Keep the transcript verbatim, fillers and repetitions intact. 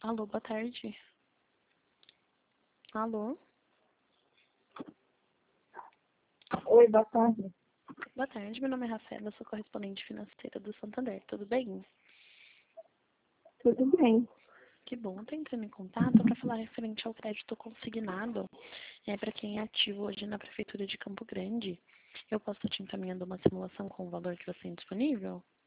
Alô, boa tarde. Alô? Oi, boa tarde. Boa tarde, meu nome é Rafaela, sou correspondente financeira do Santander, tudo bem? Tudo bem. Que bom, tô entrando em contato para falar referente ao crédito consignado, é, para quem é ativo hoje na Prefeitura de Campo Grande. Eu posso te encaminhando uma simulação com o valor que você tem disponível?